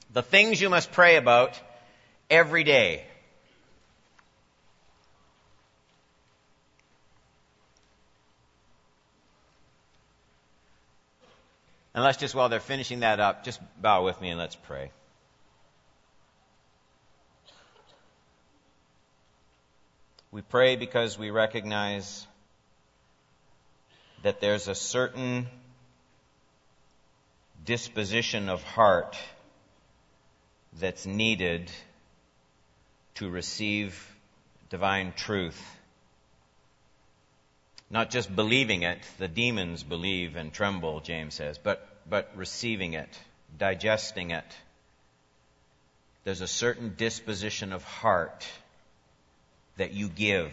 The things you must pray about every day. And let's just, while they're finishing that up, just bow with me and let's pray. We pray because we recognize that there's a certain disposition of heart that's needed to receive divine truth. Not just believing it, the demons believe and tremble, James says, but receiving it, digesting it. There's a certain disposition of heart that you give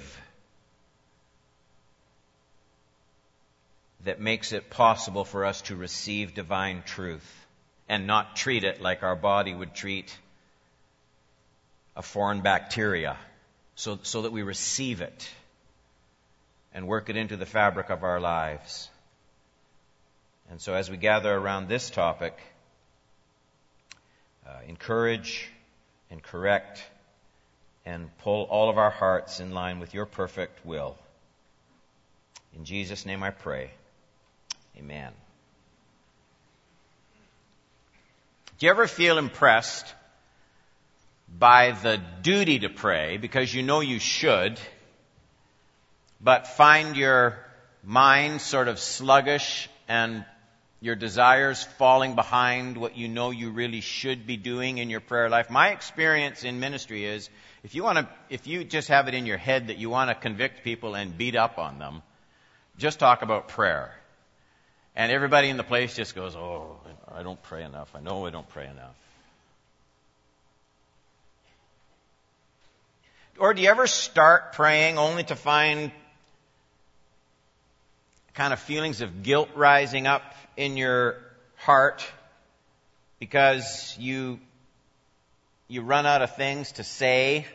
that makes it possible for us to receive divine truth and not treat it like our body would treat a foreign bacteria, so that we receive it and work it into the fabric of our lives. And so as we gather around this topic, encourage and correct and pull all of our hearts in line with your perfect will. In Jesus' name I pray. Amen. Do you ever feel impressed by the duty to pray because you know you should, but find your mind sort of sluggish and your desires falling behind what you know you really should be doing in your prayer life? My experience in ministry is if you just have it in your head that you want to convict people and beat up on them, just talk about prayer. And everybody in the place just goes, "Oh, I don't pray enough. I know I don't pray enough." Or do you ever start praying only to find kind of feelings of guilt rising up in your heart because you run out of things to say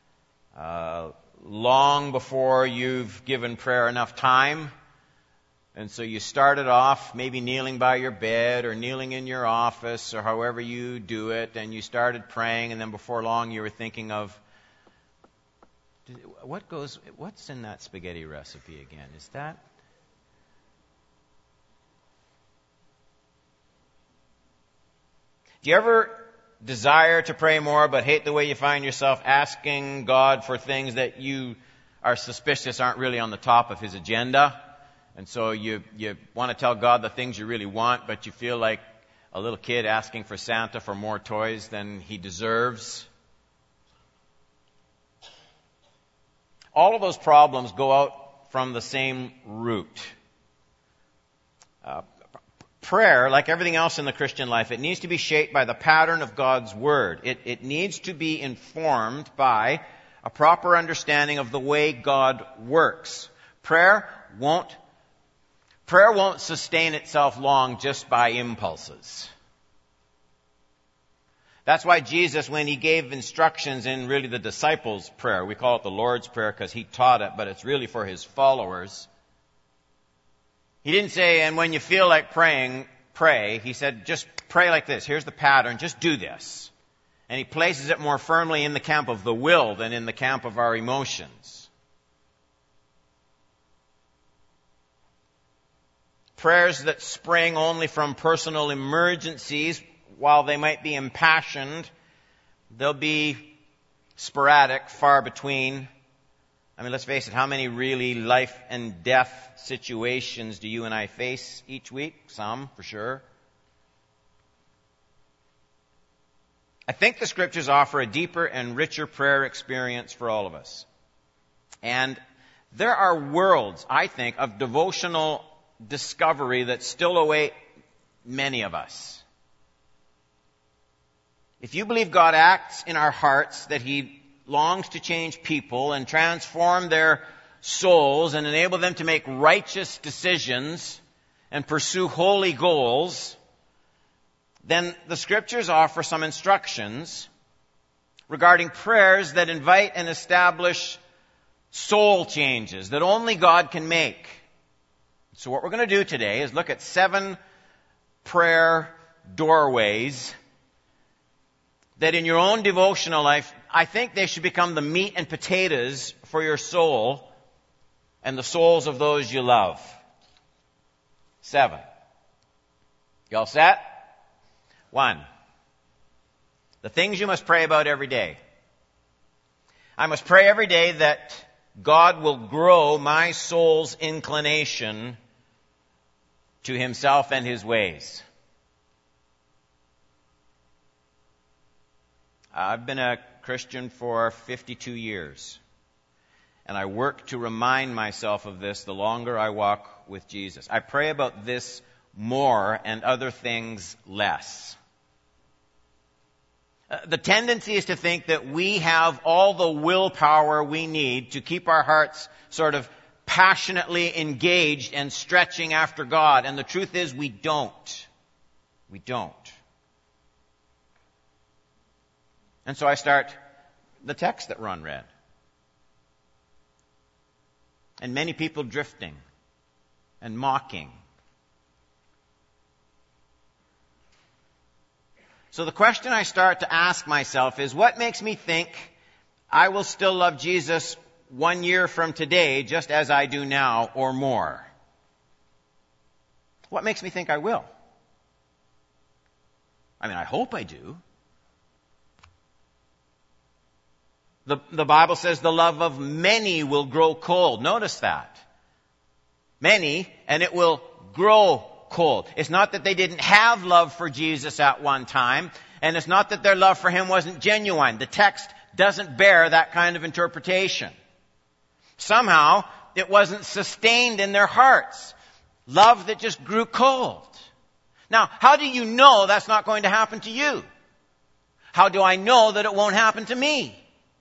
long before you've given prayer enough time? And so you started off maybe kneeling by your bed or kneeling in your office or however you do it, and you started praying, and then before long you were thinking of, what's in that spaghetti recipe again? Is that... Do you ever desire to pray more but hate the way you find yourself asking God for things that you are suspicious aren't really on the top of His agenda? And so you want to tell God the things you really want, but you feel like a little kid asking for Santa for more toys than he deserves? All of those problems go out from the same root. Prayer, like everything else in the Christian life, it needs to be shaped by the pattern of God's Word. It needs to be informed by a proper understanding of the way God works. Prayer won't sustain itself long just by impulses. That's why Jesus, when He gave instructions in really the disciples' prayer, we call it the Lord's Prayer because He taught it, but it's really for His followers. He didn't say, and when you feel like praying, pray. He said, just pray like this. Here's the pattern. Just do this. And He places it more firmly in the camp of the will than in the camp of our emotions. Prayers that spring only from personal emergencies, while they might be impassioned, they'll be sporadic, far between. I mean, let's face it, how many really life and death situations do you and I face each week? Some, for sure. I think the Scriptures offer a deeper and richer prayer experience for all of us. And there are worlds, I think, of devotional discovery that still await many of us. If you believe God acts in our hearts, that He longs to change people and transform their souls and enable them to make righteous decisions and pursue holy goals, then the Scriptures offer some instructions regarding prayers that invite and establish soul changes that only God can make. So what we're going to do today is look at 7 prayer doorways that in your own devotional life, I think they should become the meat and potatoes for your soul and the souls of those you love. 7. You all set? 1. The things you must pray about every day. I must pray every day that God will grow my soul's inclination to Himself and His ways. I've been a Christian for 52 years, and I work to remind myself of this the longer I walk with Jesus. I pray about this more and other things less. The tendency is to think that we have all the willpower we need to keep our hearts sort of passionately engaged and stretching after God, and the truth is we don't. We don't. And so I start the text that Ron read. And many people drifting and mocking. So the question I start to ask myself is, what makes me think I will still love Jesus 1 year from today just as I do now or more? What makes me think I will? I mean, I hope I do. The Bible says the love of many will grow cold. Notice that. Many, and it will grow cold. It's not that they didn't have love for Jesus at one time, and it's not that their love for Him wasn't genuine. The text doesn't bear that kind of interpretation. Somehow, it wasn't sustained in their hearts. Love that just grew cold. Now, how do you know that's not going to happen to you? How do I know that it won't happen to me?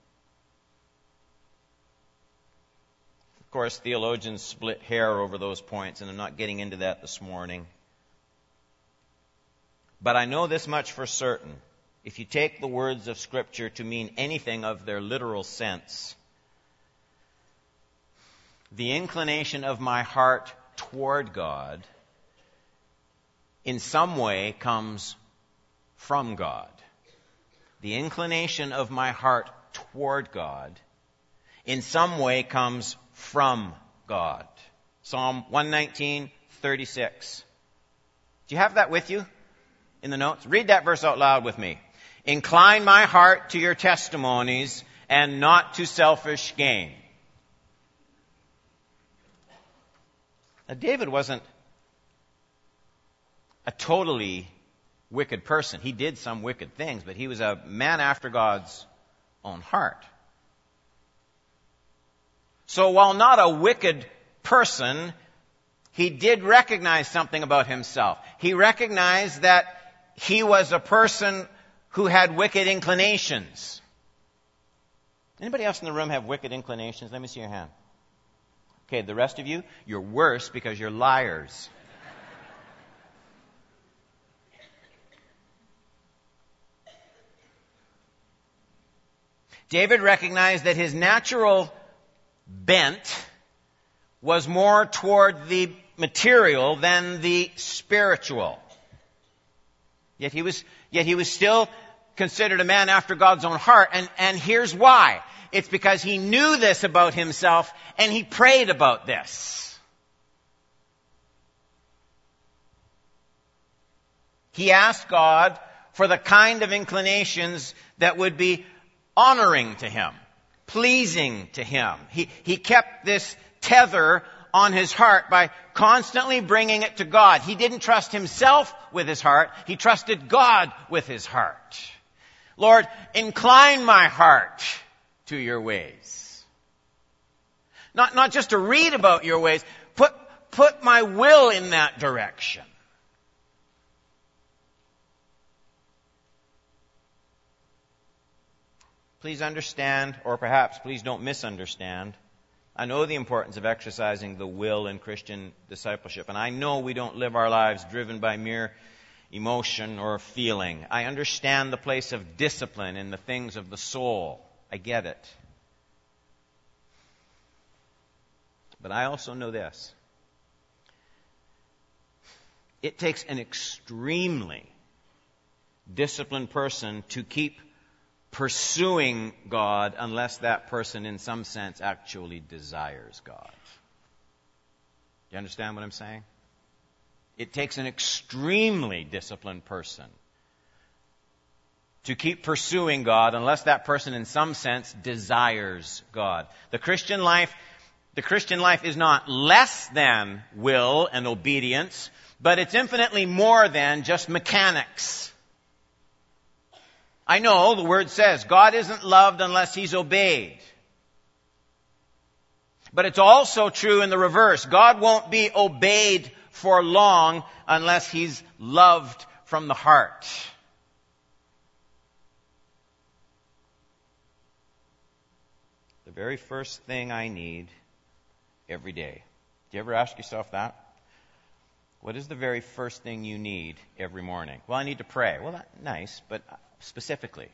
Of course, theologians split hair over those points, and I'm not getting into that this morning. But I know this much for certain. If you take the words of Scripture to mean anything of their literal sense, the inclination of my heart toward God in some way comes from God. The inclination of my heart toward God in some way comes from God. Psalm 119:36. Do you have that with you in the notes? Read that verse out loud with me. Incline my heart to your testimonies and not to selfish gain. Now, David wasn't a totally wicked person. He did some wicked things, but he was a man after God's own heart. So while not a wicked person, he did recognize something about himself. He recognized that he was a person who had wicked inclinations. Anybody else in the room have wicked inclinations? Let me see your hand. Okay, the rest of you, you're worse because you're liars. David recognized that his natural bent was more toward the material than the spiritual. Yet he was still considered a man after God's own heart, and here's why. It's because he knew this about himself, and he prayed about this. He asked God for the kind of inclinations that would be honoring to Him, pleasing to Him. He kept this tether on his heart by constantly bringing it to God. He didn't trust himself with his heart. He trusted God with his heart. Lord, incline my heart to your ways. Not just to read about your ways. Put my will in that direction. Please understand, or perhaps please don't misunderstand. I know the importance of exercising the will in Christian discipleship, and I know we don't live our lives driven by mere emotion or feeling. I understand the place of discipline in the things of the soul. I get it. But I also know this. It takes an extremely disciplined person to keep pursuing God unless that person, in some sense, actually desires God. Do you understand what I'm saying? It takes an extremely disciplined person to keep pursuing God unless that person, in some sense, desires God. The Christian life is not less than will and obedience, but it's infinitely more than just mechanics. I know the Word says God isn't loved unless He's obeyed. But it's also true in the reverse. God won't be obeyed for long unless He's loved from the heart. The very first thing I need every day. Do you ever ask yourself that? What is the very first thing you need every morning? Well, I need to pray. Well, that's nice, but specifically.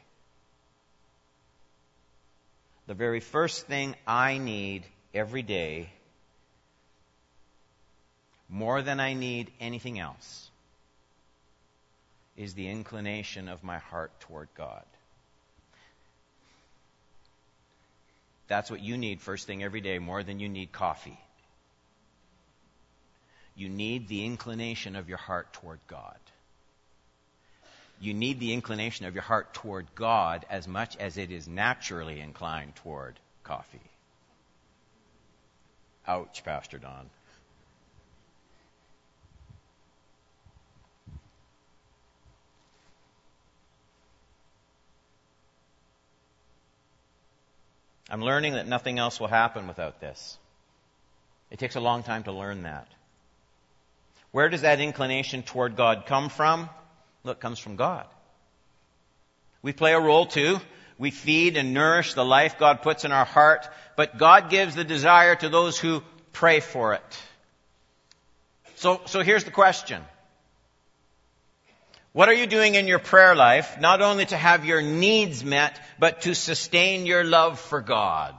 The very first thing I need every day, more than I need anything else, is the inclination of my heart toward God. That's what you need first thing every day, more than you need coffee. You need the inclination of your heart toward God. You need the inclination of your heart toward God as much as it is naturally inclined toward coffee. Ouch, Pastor Don. I'm learning that nothing else will happen without this. It takes a long time to learn that. Where does that inclination toward God come from? Look, it comes from God. We play a role too. We feed and nourish the life God puts in our heart, but God gives the desire to those who pray for it. So here's the question. What are you doing in your prayer life, not only to have your needs met, but to sustain your love for God?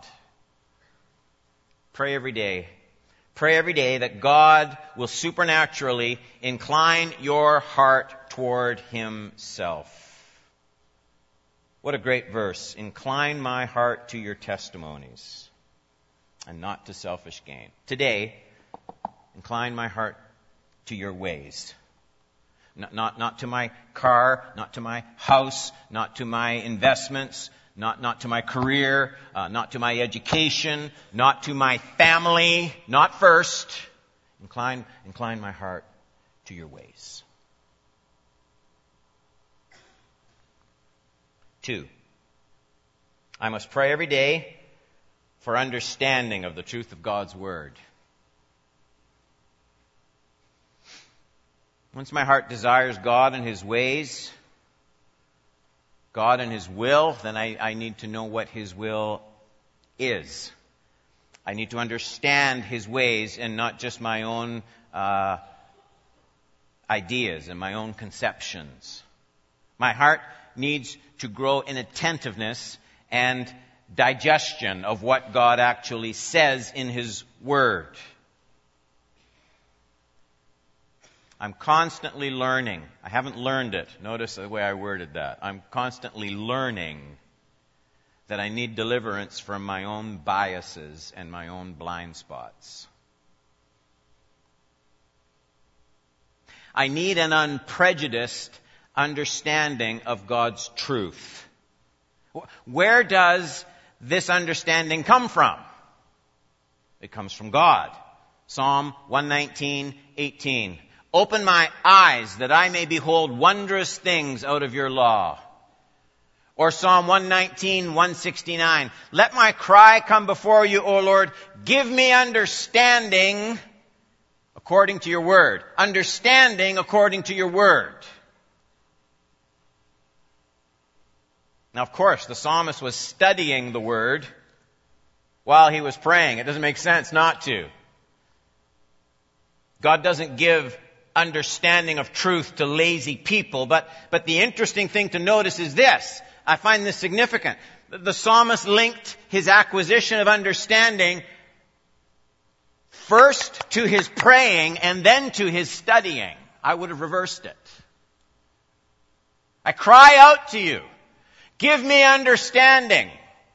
Pray every day. Pray every day that God will supernaturally incline your heart toward Himself. What a great verse. Incline my heart to your testimonies and not to selfish gain. Today, incline my heart to your ways. Not to my car, not to my house, not to my investments, not to my career, not to my education, not to my family, not first. Incline my heart to your ways. 2, I must pray every day for understanding of the truth of God's Word. Once my heart desires God and His ways, God and His will, then I need to know what His will is. I need to understand His ways and not just my own ideas and my own conceptions. My heart needs to grow in attentiveness and digestion of what God actually says in His Word. I'm constantly learning. I haven't learned it. Notice the way I worded that. I'm constantly learning that I need deliverance from my own biases and my own blind spots. I need an unprejudiced understanding of God's truth. Where does this understanding come from? It comes from God. Psalm 119:18. Open my eyes that I may behold wondrous things out of your law. Or Psalm 119:169. Let my cry come before you, O Lord. Give me understanding according to your word. Understanding according to your word. Now, of course, the psalmist was studying the word while he was praying. It doesn't make sense not to. God doesn't give understanding of truth to lazy people, but the interesting thing to notice is this. I find this significant. The psalmist linked his acquisition of understanding first to his praying and then to his studying. I would have reversed it. I cry out to you. Give me understanding.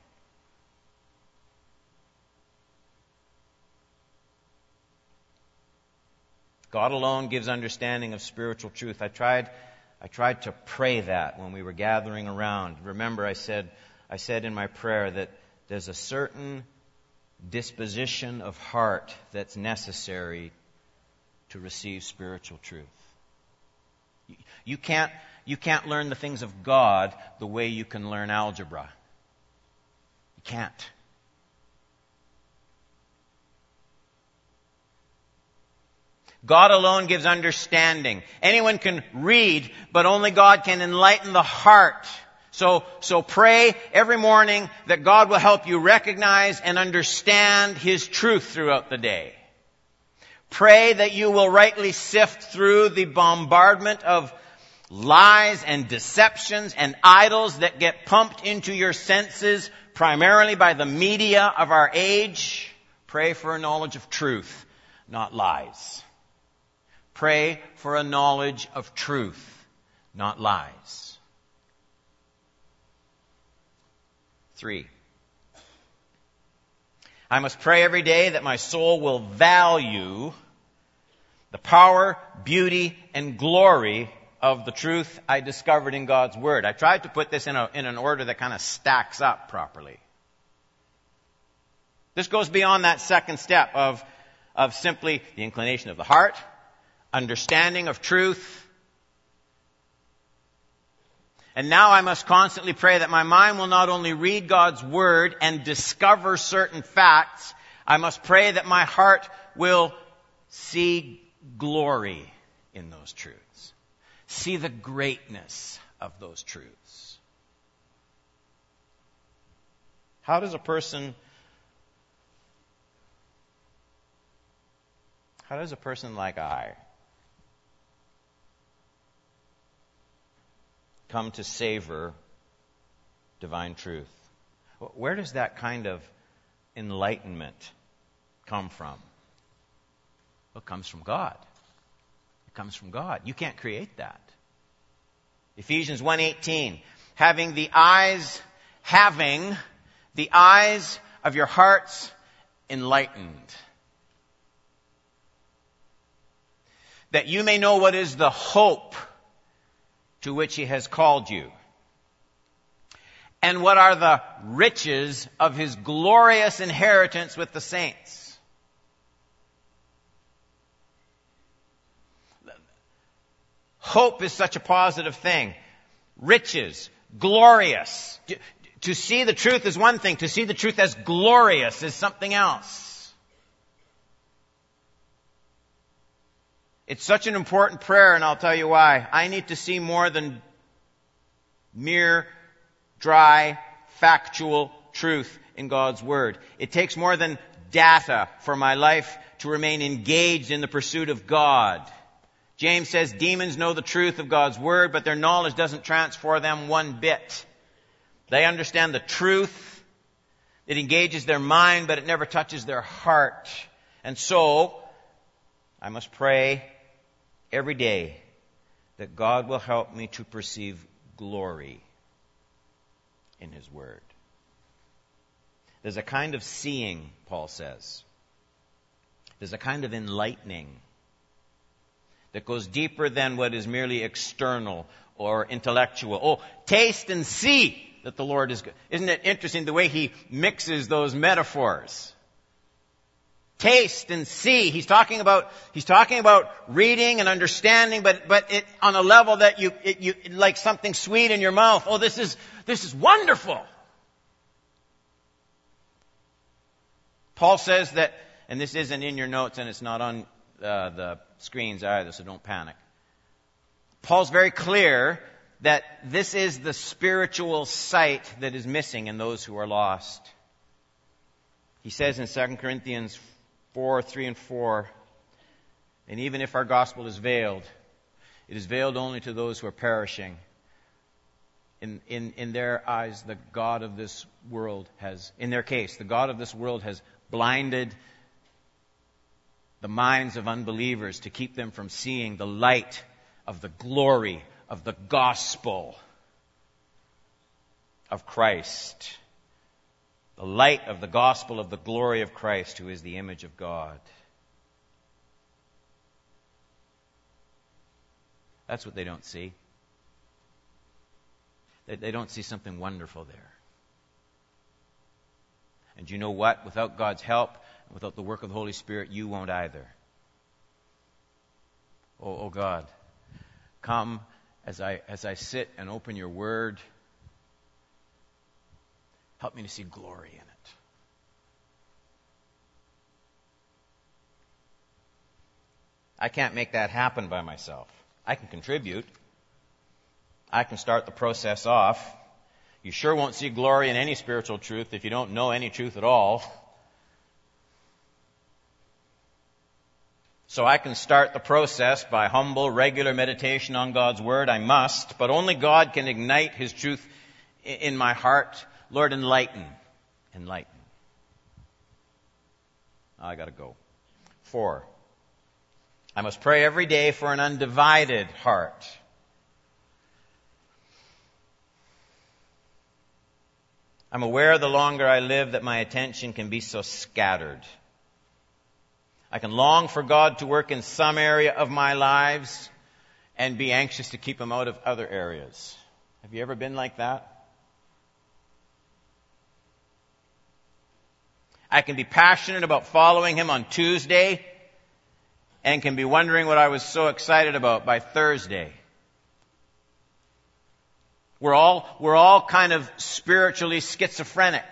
God alone gives understanding of spiritual truth. I tried to pray that when we were gathering around. Remember, I said in my prayer that there's a certain disposition of heart that's necessary to receive spiritual truth. You can't learn the things of God the way you can learn algebra. You can't. God alone gives understanding. Anyone can read, but only God can enlighten the heart. So pray every morning that God will help you recognize and understand His truth throughout the day. Pray that you will rightly sift through the bombardment of lies and deceptions and idols that get pumped into your senses primarily by the media of our age. Pray for a knowledge of truth, not lies. Pray for a knowledge of truth, not lies. 3. I must pray every day that my soul will value the power, beauty, and glory of the truth I discovered in God's Word. I tried to put this in an order that kind of stacks up properly. This goes beyond that second step of simply the inclination of the heart, understanding of truth. And now I must constantly pray that my mind will not only read God's Word and discover certain facts, I must pray that my heart will see glory in those truths. See the greatness of those truths. How does a person like I come to savor divine truth? Where does that kind of enlightenment come from? Well, it comes from God. It comes from God. You can't create that. Ephesians 1:18, having the eyes of your hearts enlightened, that you may know what is the hope to which He has called you, and what are the riches of His glorious inheritance with the saints. Hope is such a positive thing. Riches, glorious. To see the truth is one thing. To see the truth as glorious is something else. It's such an important prayer, and I'll tell you why. I need to see more than mere, dry, factual truth in God's Word. It takes more than data for my life to remain engaged in the pursuit of God. James says demons know the truth of God's Word, but their knowledge doesn't transform them one bit. They understand the truth. It engages their mind, but it never touches their heart. And so, I must pray every day that God will help me to perceive glory in His Word. There's a kind of seeing, Paul says. There's a kind of enlightening that goes deeper than what is merely external or intellectual. Oh, taste and see that the Lord is good. Isn't it interesting the way he mixes those metaphors? Taste and see. He's talking about reading and understanding, but it on a level that you like something sweet in your mouth. Oh, this is wonderful. Paul says that, and this isn't in your notes and it's not on the screens either, so don't panic. Paul's very clear that this is the spiritual sight that is missing in those who are lost. He says in 2 Corinthians 4:3 and 4, and even if our gospel is veiled, it is veiled only to those who are perishing. In their eyes, the God of this world has, in their case, the God of this world has blinded the minds of unbelievers to keep them from seeing the light of the glory of the gospel. of Christ, the light of the gospel of the glory of Christ, who is the image of God. That's what they don't see. They don't see something wonderful there. And you know what? Without God's help, without the work of the Holy Spirit, you won't either. Oh God, come as I sit and open your word. Help me to see glory in it. I can't make that happen by myself. I can contribute. I can start the process off. You sure won't see glory in any spiritual truth if you don't know any truth at all. So I can start the process by humble, regular meditation on God's Word. I must, but only God can ignite His truth in my heart. Lord, enlighten. Enlighten. I gotta go. 4. I must pray every day for an undivided heart. I'm aware the longer I live that my attention can be so scattered. I can long for God to work in some area of my lives and be anxious to keep Him out of other areas. Have you ever been like that? I can be passionate about following Him on Tuesday and can be wondering what I was so excited about by Thursday. We're all kind of spiritually schizophrenic.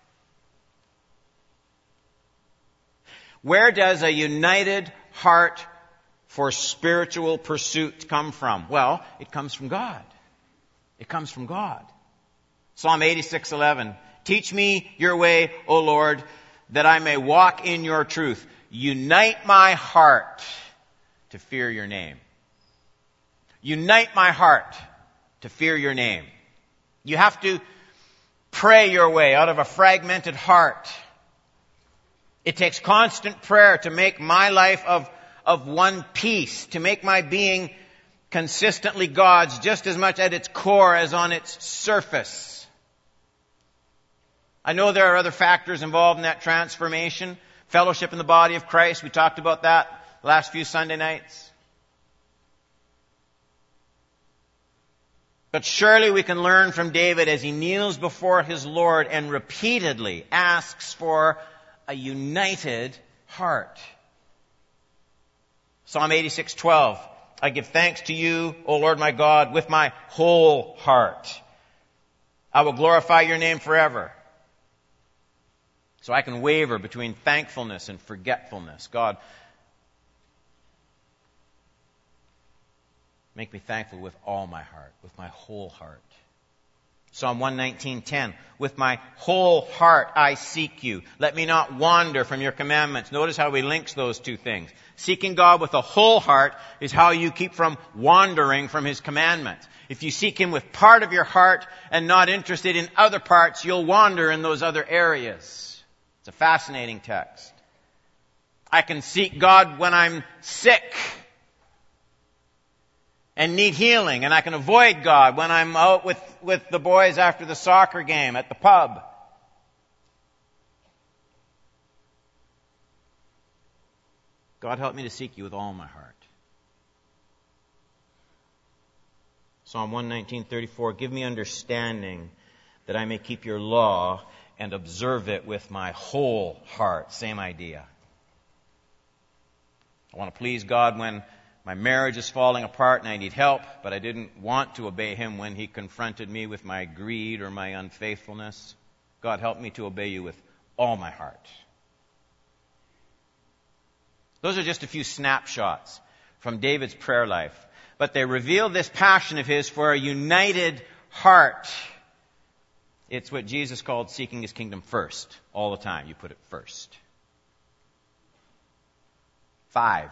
Where does a united heart for spiritual pursuit come from? Well, it comes from God. It comes from God. Psalm 86:11. Teach me your way, O Lord, that I may walk in your truth. Unite my heart to fear your name. Unite my heart to fear your name. You have to pray your way out of a fragmented heart. It takes constant prayer to make my life of one piece, to make my being consistently God's, just as much at its core as on its surface. I know there are other factors involved in that transformation. Fellowship in the body of Christ, we talked about that last few Sunday nights. But surely we can learn from David as he kneels before his Lord and repeatedly asks for a united heart. Psalm 86:12. I give thanks to you, O Lord my God, with my whole heart. I will glorify your name forever. So I can waver between thankfulness and forgetfulness. God, make me thankful with all my heart, with my whole heart. Psalm 119:10. With my whole heart I seek you. Let me not wander from your commandments. Notice how he links those two things. Seeking God with a whole heart is how you keep from wandering from His commandments. If you seek Him with part of your heart and not interested in other parts, you'll wander in those other areas. It's a fascinating text. I can seek God when I'm sick and need healing, and I can avoid God when I'm out with the boys after the soccer game at the pub. God, help me to seek you with all my heart. Psalm 119:34. Give me understanding that I may keep your law and observe it with my whole heart. Same idea. I want to please God when my marriage is falling apart and I need help, but I didn't want to obey Him when He confronted me with my greed or my unfaithfulness. God, help me to obey you with all my heart. Those are just a few snapshots from David's prayer life, but they reveal this passion of his for a united heart. It's what Jesus called seeking His kingdom first. All the time, you put it first. 5.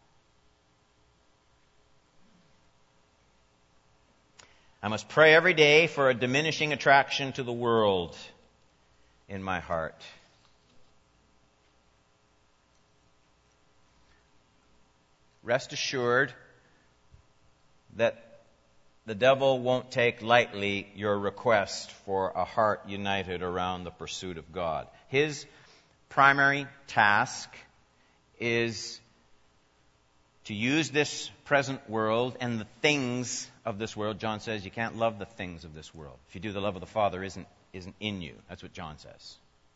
I must pray every day for a diminishing attraction to the world in my heart. Rest assured that the devil won't take lightly your request for a heart united around the pursuit of God. His primary task is to use this present world and the things of this world. John says you can't love the things of this world. If you do, the love of the Father isn't in you. That's what John says.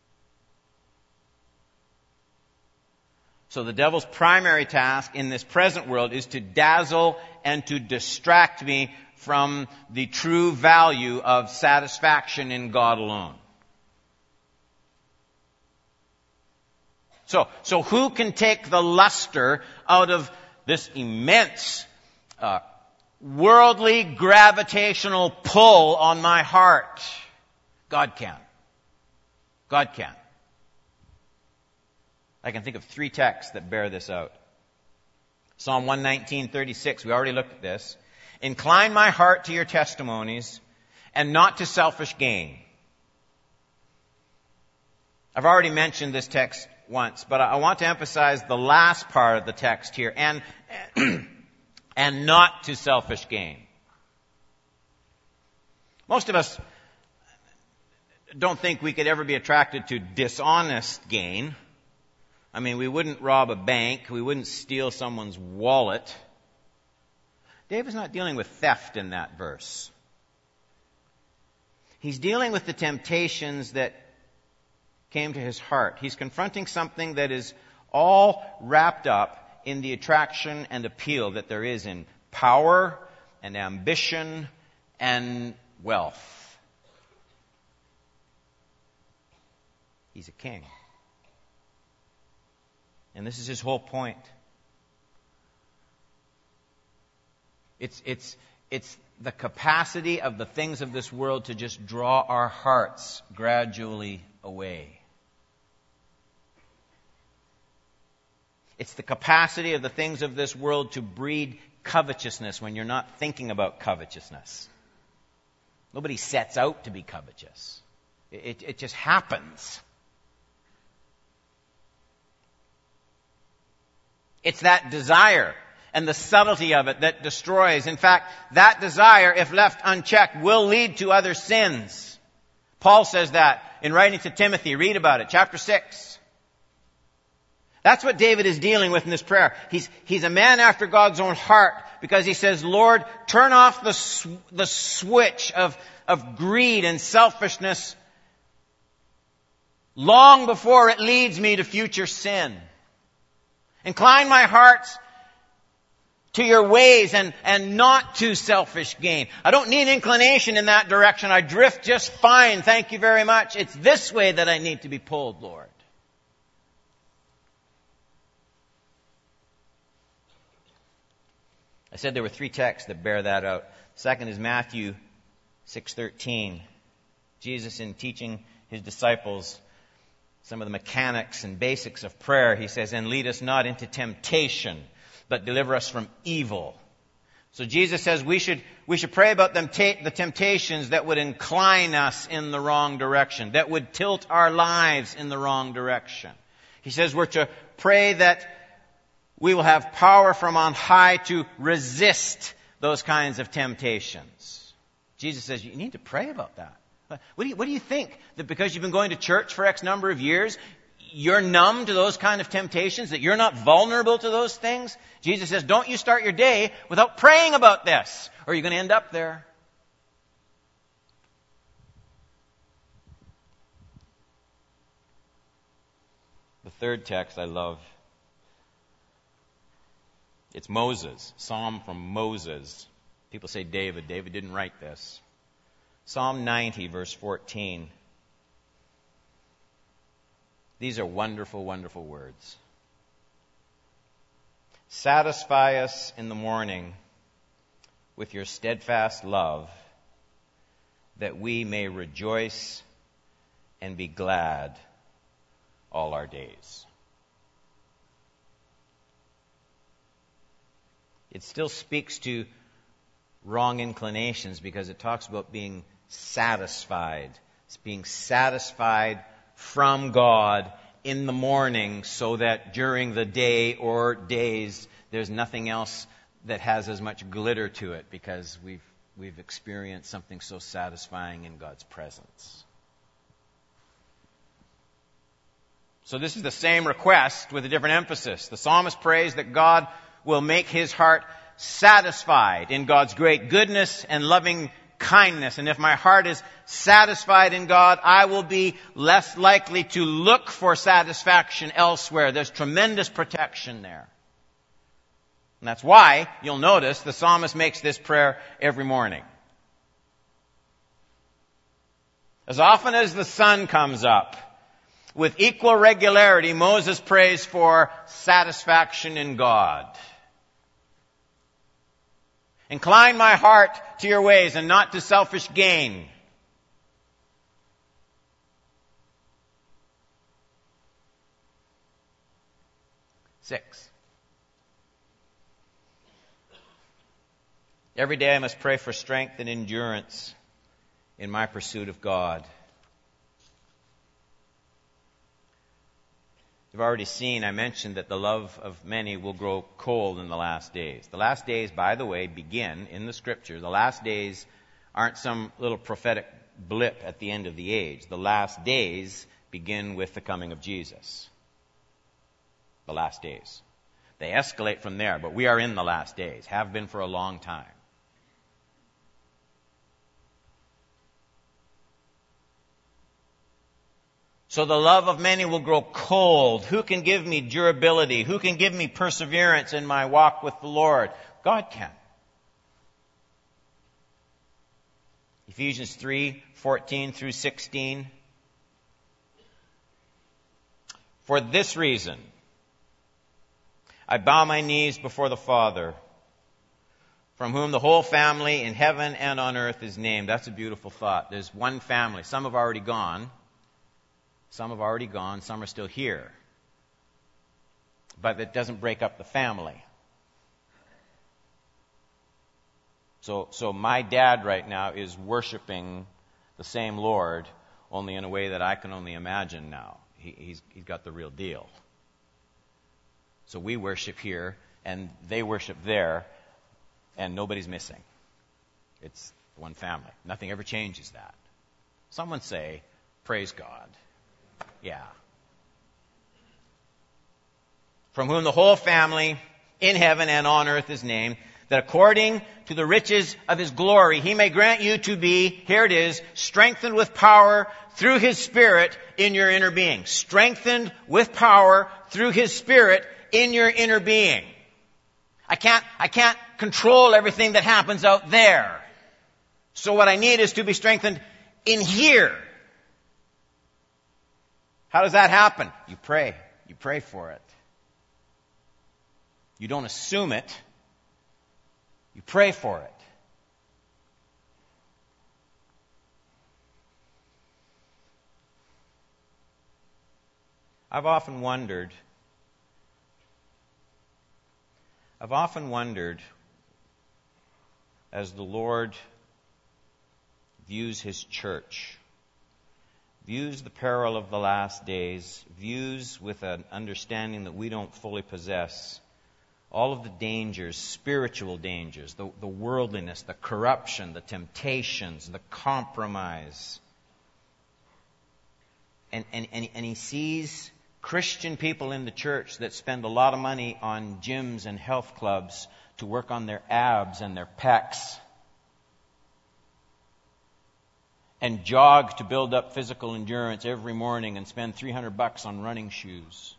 So the devil's primary task in this present world is to dazzle and to distract me from the true value of satisfaction in God alone. So who can take the luster out of this immense worldly gravitational pull on my heart? God can. God can. I can think of 3 texts that bear this out. Psalm 119:36, we already looked at this. Incline my heart to your testimonies and not to selfish gain. I've already mentioned this text once, but I want to emphasize the last part of the text here, and not to selfish gain. Most of us don't think we could ever be attracted to dishonest gain. I mean, we wouldn't rob a bank. We wouldn't steal someone's wallet. David's not dealing with theft in that verse. He's dealing with the temptations that came to his heart. He's confronting something that is all wrapped up in the attraction and appeal that there is in power and ambition and wealth. He's a king. And this is his whole point. It's the capacity of the things of this world to just draw our hearts gradually away. It's the capacity of the things of this world to breed covetousness when you're not thinking about covetousness. Nobody sets out to be covetous. It just happens. It's that desire and the subtlety of it that destroys. In fact, that desire, if left unchecked, will lead to other sins. Paul says that in writing to Timothy. Read about it, chapter 6. That's what David is dealing with in this prayer. He's a man after God's own heart because he says, Lord, turn off the switch of greed and selfishness long before it leads me to future sin. Incline my heart to your ways and not to selfish gain. I don't need inclination in that direction. I drift just fine. Thank you very much. It's this way that I need to be pulled, Lord. I said there were 3 texts that bear that out. Second is Matthew 6:13. Jesus, in teaching his disciples some of the mechanics and basics of prayer, he says, and lead us not into temptation, but deliver us from evil. So Jesus says we should pray about the temptations that would incline us in the wrong direction, that would tilt our lives in the wrong direction. He says we're to pray that we will have power from on high to resist those kinds of temptations. Jesus says you need to pray about that. What do you think? That because you've been going to church for X number of years, you're numb to those kind of temptations, that you're not vulnerable to those things? Jesus says, don't you start your day without praying about this, or you're going to end up there. The third text I love. It's Moses, Psalm from Moses. People say David. David didn't write this. Psalm 90, verse 14. These are wonderful, wonderful words. Satisfy us in the morning with your steadfast love, that we may rejoice and be glad all our days. It still speaks to wrong inclinations because it talks about being satisfied. It's being satisfied from God in the morning so that during the day or days there's nothing else that has as much glitter to it because we've we've experienced something so satisfying in God's presence. So this is the same request with a different emphasis. The psalmist prays that God will make his heart satisfied in God's great goodness and loving kindness. And if my heart is satisfied in God, I will be less likely to look for satisfaction elsewhere. There's tremendous protection there. And that's why, you'll notice, the psalmist makes this prayer every morning. As often as the sun comes up, with equal regularity, Moses prays for satisfaction in God. Incline my heart to your ways and not to selfish gain. Six. Every day I must pray for strength and endurance in my pursuit of God. You've already seen, I mentioned that the love of many will grow cold in the last days. The last days, by the way, begin in the Scripture. The last days aren't some little prophetic blip at the end of the age. The last days begin with the coming of Jesus. The last days. They escalate from there, but we are in the last days, have been for a long time. So the love of many will grow cold. Who can give me durability? Who can give me perseverance in my walk with the Lord? God can. Ephesians 3:14 through 16. For this reason, I bow my knees before the Father, from whom the whole family in heaven and on earth is named. That's a beautiful thought. There's one family. Some have already gone. Some are still here. But it doesn't break up the family. So my dad right now is worshiping the same Lord, only in a way that I can only imagine now. He's got the real deal. So we worship here, and they worship there, and nobody's missing. It's one family. Nothing ever changes that. Someone say, praise God. Yeah. From whom the whole family in heaven and on earth is named, that according to the riches of his glory, he may grant you to be, here it is, strengthened with power through his Spirit in your inner being. Strengthened with power through his Spirit in your inner being. I can't control everything that happens out there. So what I need is to be strengthened in here. How does that happen? You pray. You pray for it. You don't assume it. You pray for it. I've often wondered as the Lord views his church, views the peril of the last days, views with an understanding that we don't fully possess, all of the dangers, spiritual dangers, the worldliness, the corruption, the temptations, the compromise. And he sees Christian people in the church that spend a lot of money on gyms and health clubs to work on their abs and their pecs, and jog to build up physical endurance every morning and spend $300 on running shoes.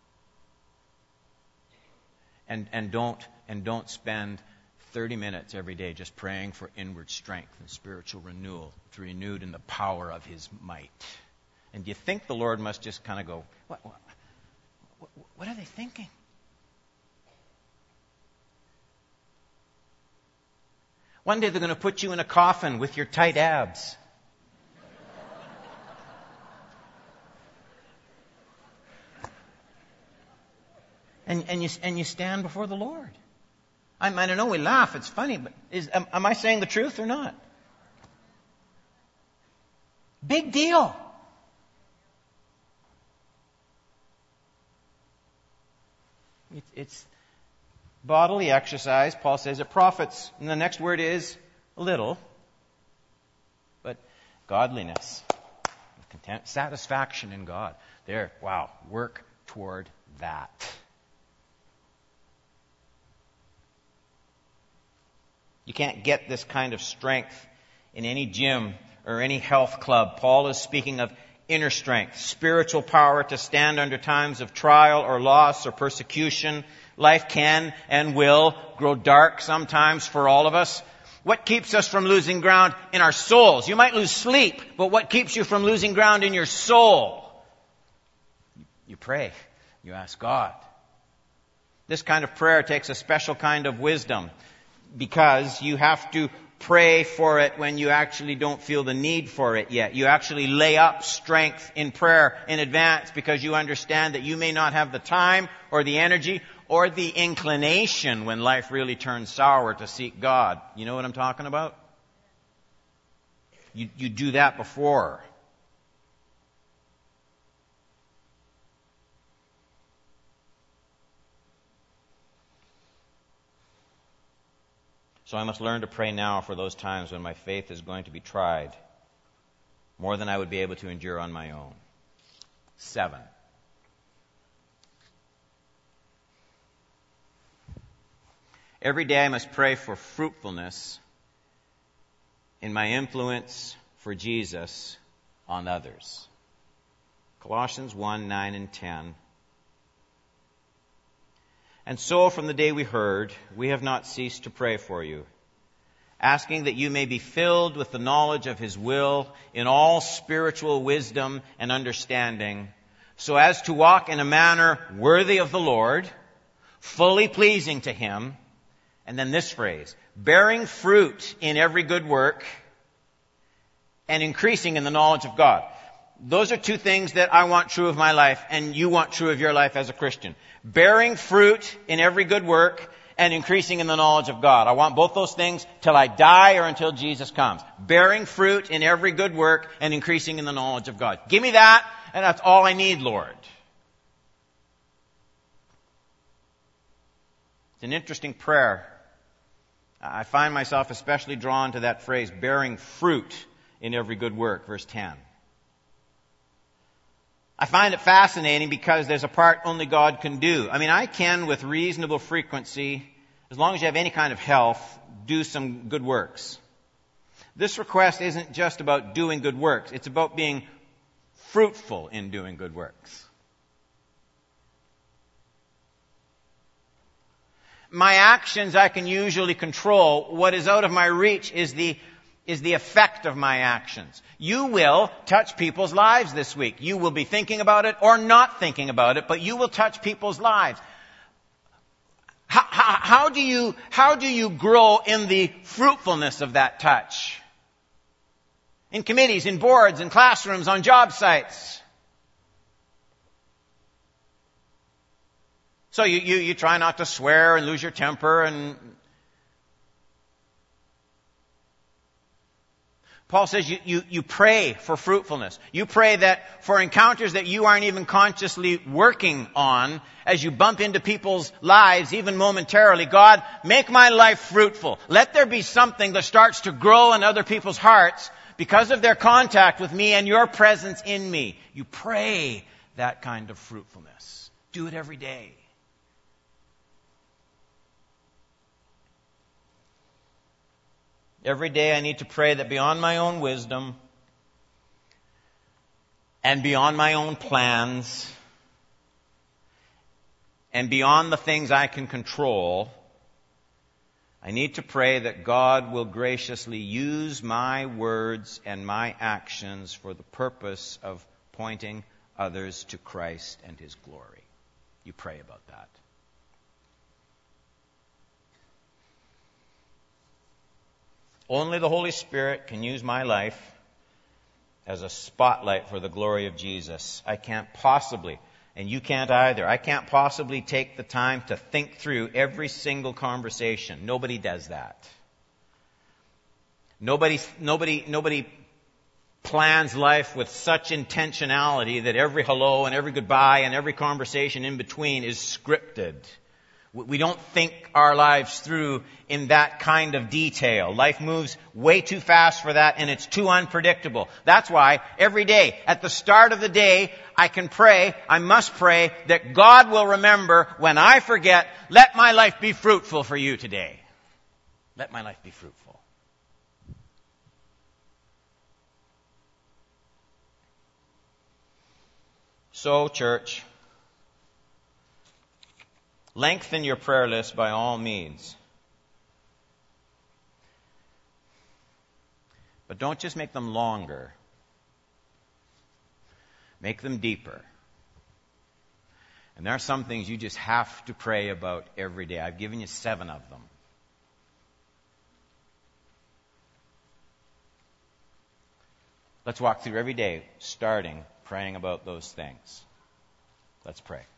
And don't spend 30 minutes every day just praying for inward strength and spiritual renewal, to be renewed in the power of his might. And do you think the Lord must just kind of go, what are they thinking? One day they're going to put you in a coffin with your tight abs. And you stand before the Lord. I don't know, we laugh, it's funny, but am I saying the truth or not? Big deal. It's bodily exercise. Paul says it profits. And the next word is A little. But godliness, content, satisfaction in God. There, wow, work toward that. You can't get this kind of strength in any gym or any health club. Paul is speaking of inner strength, spiritual power to stand under times of trial or loss or persecution. Life can and will grow dark sometimes for all of us. What keeps us from losing ground in our souls? You might lose sleep, but what keeps you from losing ground in your soul? You pray. You ask God. This kind of prayer takes a special kind of wisdom, because you have to pray for it when you actually don't feel the need for it yet. You actually lay up strength in prayer in advance because you understand that you may not have the time or the energy or the inclination when life really turns sour to seek God. You know what I'm talking about? You do that before. So I must learn to pray now for those times when my faith is going to be tried more than I would be able to endure on my own. 7. Every day I must pray for fruitfulness in my influence for Jesus on others. Colossians 1, 9 and 10. And so from the day we heard, we have not ceased to pray for you, asking that you may be filled with the knowledge of His will in all spiritual wisdom and understanding, so as to walk in a manner worthy of the Lord, fully pleasing to Him. And then this phrase, bearing fruit in every good work and increasing in the knowledge of God. Those are two things that I want true of my life and you want true of your life as a Christian. Bearing fruit in every good work and increasing in the knowledge of God. I want both those things till I die or until Jesus comes. Bearing fruit in every good work and increasing in the knowledge of God. Give me that, and that's all I need, Lord. It's an interesting prayer. I find myself especially drawn to that phrase, bearing fruit in every good work, verse 10. I find it fascinating because there's a part only God can do. I mean, I can, with reasonable frequency, as long as you have any kind of health, do some good works. This request isn't just about doing good works. It's about being fruitful in doing good works. My actions I can usually control. What is out of my reach is the effect of my actions. You will touch people's lives this week. You will be thinking about it or not thinking about it, but you will touch people's lives. How do you grow in the fruitfulness of that touch? In committees, in boards, in classrooms, on job sites. So you try not to swear and lose your temper and Paul says you pray for fruitfulness. You pray that for encounters that you aren't even consciously working on, as you bump into people's lives, even momentarily, God, make my life fruitful. Let there be something that starts to grow in other people's hearts because of their contact with me and your presence in me. You pray that kind of fruitfulness. Do it every day. Every day I need to pray that beyond my own wisdom and beyond my own plans and beyond the things I can control, I need to pray that God will graciously use my words and my actions for the purpose of pointing others to Christ and His glory. You pray about that. Only the Holy Spirit can use my life as a spotlight for the glory of Jesus. I can't possibly, and you can't either, I can't possibly take the time to think through every single conversation. Nobody does that. Nobody plans life with such intentionality that every hello and every goodbye and every conversation in between is scripted. We don't think our lives through in that kind of detail. Life moves way too fast for that, and it's too unpredictable. That's why every day, at the start of the day, I must pray that God will remember when I forget, let my life be fruitful for you today. Let my life be fruitful. So, church, lengthen your prayer list by all means. But don't just make them longer. Make them deeper. And there are some things you just have to pray about every day. I've given you 7 of them. Let's walk through every day, starting praying about those things. Let's pray.